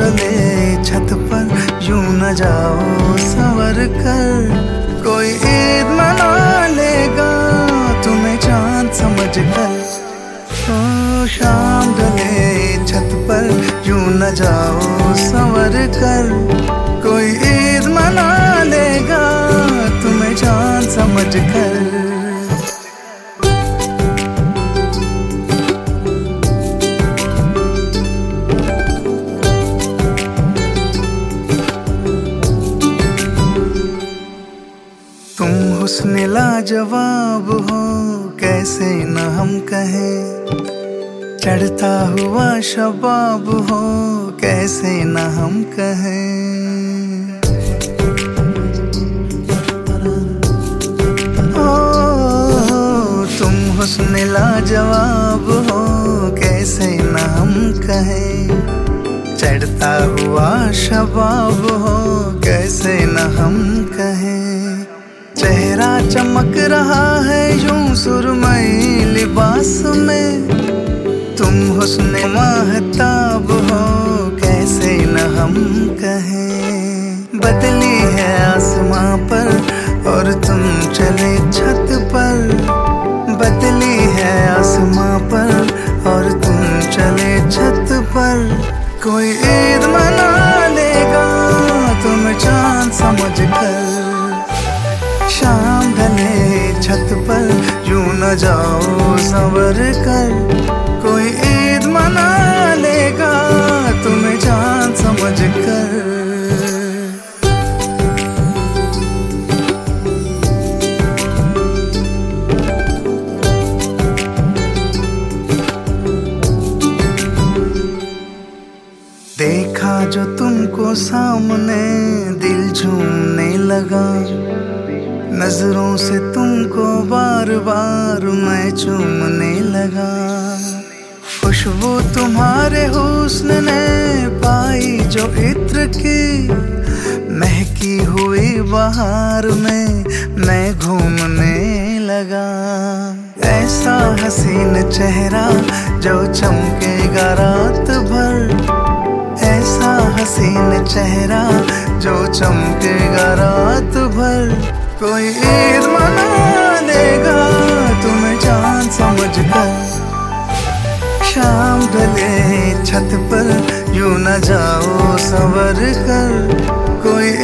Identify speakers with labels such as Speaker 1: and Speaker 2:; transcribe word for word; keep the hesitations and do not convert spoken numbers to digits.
Speaker 1: ढले छत पर यूं न जाओ संवर कर, कोई ईद मना लेगा तुम्हें चांद समझ कर। ओ शाम ढले छत पर यूं न जाओ संवर कर, कोई ईद मना लेगा तुम्हें चांद समझ कर। तुम हुस्न लाजवाब हो कैसे न हम कहें, चढ़ता हुआ शबाब हो कैसे न हम कहें। ओ तुम हुस्न लाजवाब हो कैसे न हम कहें, चढ़ता हुआ शबाब हो कैसे न हम कहें। चेहरा चमक रहा है यूं सुरमई लिबास में, तुम हुस्न महताब हो कैसे न हम कहें। बदली है आसमां पर और तुम चले छत पर, बदली है आसमां पर और तुम चले छत पर, कोई ईद मना लेगा तुम चांद समझ कर। शाम ढले छत पर यूं न जाओ संवर कर, कोई ईद मना लेगा तुम्हें चांद समझ कर। देखा जो तुमको सामने दिल झूमने लगा, नजरों से तुमको बार बार मैं चूमने लगा। खुशबू तुम्हारे हुस्न ने पाई जो इत्र की, महकी हुई बहार में मैं घूमने लगा। ऐसा हसीन चेहरा जो चमकेगा रात भर, ऐसा हसीन चेहरा जो चमकेगा रात भर, कोई ईद मना लेगा तुम्हें चांद समझ कर। शाम ढले छत पर यूं न जाओ संवर कर, कोई